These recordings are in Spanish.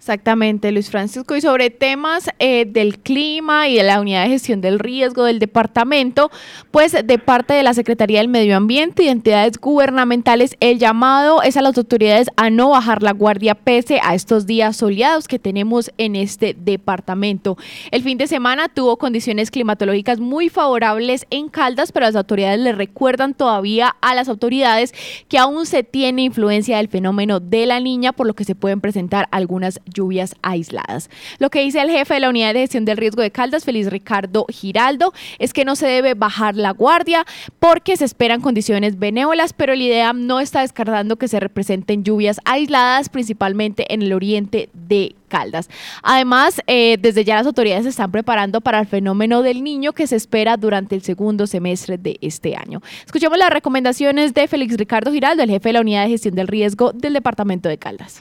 Exactamente, Luis Francisco. Y sobre temas del clima y de la unidad de gestión del riesgo del departamento, pues de parte de la Secretaría del Medio Ambiente y entidades gubernamentales, el llamado es a las autoridades a no bajar la guardia pese a estos días soleados que tenemos en este departamento. El fin de semana tuvo condiciones climatológicas muy favorables en Caldas, pero las autoridades le recuerdan todavía a las autoridades que aún se tiene influencia del fenómeno de la Niña, por lo que se pueden presentar algunas lluvias aisladas. Lo que dice el jefe de la Unidad de Gestión del Riesgo de Caldas, Félix Ricardo Giraldo, es que no se debe bajar la guardia porque se esperan condiciones benévolas, pero el IDEAM no está descartando que se representen lluvias aisladas, principalmente en el oriente de Caldas. Además, desde ya las autoridades se están preparando para el fenómeno del Niño que se espera durante el segundo semestre de este año. Escuchemos las recomendaciones de Félix Ricardo Giraldo, el jefe de la Unidad de Gestión del Riesgo del Departamento de Caldas.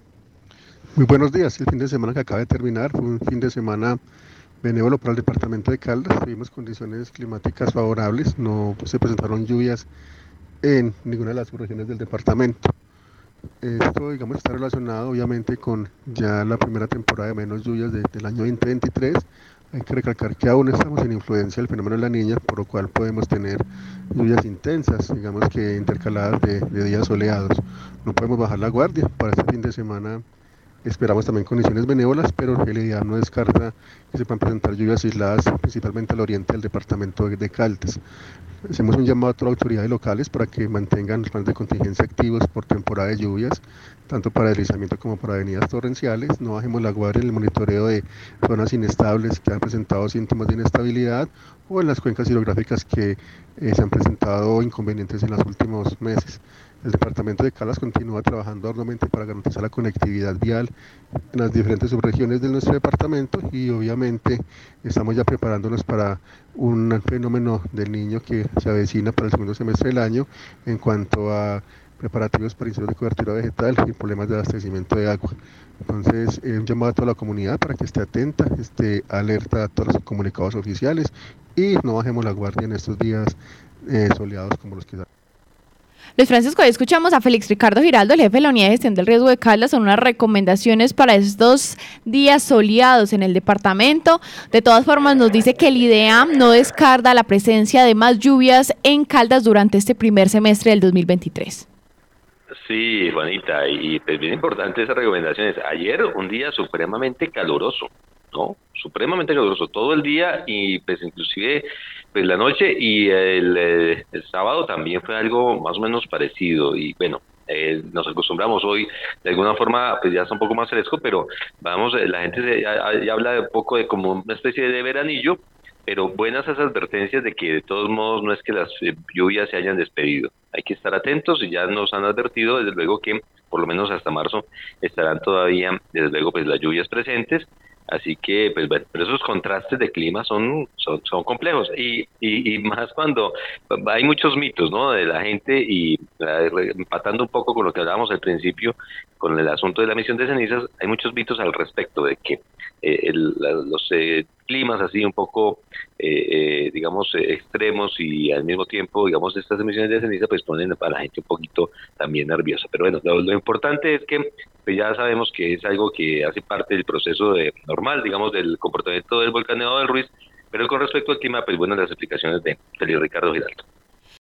Muy buenos días. El fin de semana que acaba de terminar fue un fin de semana benévolo para el departamento de Caldas. Tuvimos condiciones climáticas favorables, no se presentaron lluvias en ninguna de las regiones del departamento. Esto, digamos, está relacionado obviamente con ya la primera temporada de menos lluvias del año 2023. Hay que recalcar que aún estamos en influencia del fenómeno de la Niña, por lo cual podemos tener lluvias intensas, digamos que intercaladas de días soleados. No podemos bajar la guardia. Para este fin de semana esperamos también condiciones benévolas, pero el IDEAM no descarta que se puedan presentar lluvias aisladas, principalmente al oriente del departamento de Caldas. Hacemos un llamado a todas las autoridades locales para que mantengan los planes de contingencia activos por temporada de lluvias, tanto para deslizamiento como para avenidas torrenciales. No bajemos la guardia en el monitoreo de zonas inestables que han presentado síntomas de inestabilidad o en las cuencas hidrográficas que se han presentado inconvenientes en los últimos meses. El departamento de Caldas continúa trabajando arduamente para garantizar la conectividad vial en las diferentes subregiones de nuestro departamento y obviamente estamos ya preparándonos para un fenómeno del Niño que se avecina para el segundo semestre del año en cuanto a preparativos para incendios de cobertura vegetal y problemas de abastecimiento de agua. Entonces, un llamado a toda la comunidad para que esté atenta, esté alerta a todos los comunicados oficiales y no bajemos la guardia en estos días soleados como los que están. Luis Francisco, hoy escuchamos a Félix Ricardo Giraldo, el jefe de la Unidad de Gestión del Riesgo de Caldas, son unas recomendaciones para estos días soleados en el departamento. De todas formas, nos dice que el IDEAM no descarta la presencia de más lluvias en Caldas durante este primer semestre del 2023. Sí, Juanita, y pues bien importante esas recomendaciones. Ayer un día supremamente caluroso, ¿no? Supremamente caluroso todo el día y pues inclusive pues la noche y el sábado también fue algo más o menos parecido y bueno, nos acostumbramos hoy de alguna forma pues ya está un poco más fresco, pero vamos, la gente ya habla un poco de como una especie de veranillo, pero buenas esas advertencias de que de todos modos no es que las lluvias se hayan despedido. Hay que estar atentos y ya nos han advertido desde luego que por lo menos hasta marzo estarán todavía desde luego pues las lluvias presentes. Así que, pues bueno, pero esos contrastes de clima son complejos y más cuando hay muchos mitos, ¿no? De la gente y empatando un poco con lo que hablábamos al principio, con el asunto de la emisión de cenizas, hay muchos mitos al respecto de que los climas así un poco, digamos, extremos y al mismo tiempo, digamos, estas emisiones de ceniza pues ponen a la gente un poquito también nerviosa. Pero bueno, lo importante es que pues ya sabemos que es algo que hace parte del proceso normal, digamos, del comportamiento del volcán Nevado del Ruiz, pero con respecto al clima, pues bueno, las explicaciones de Félix Ricardo Giraldo.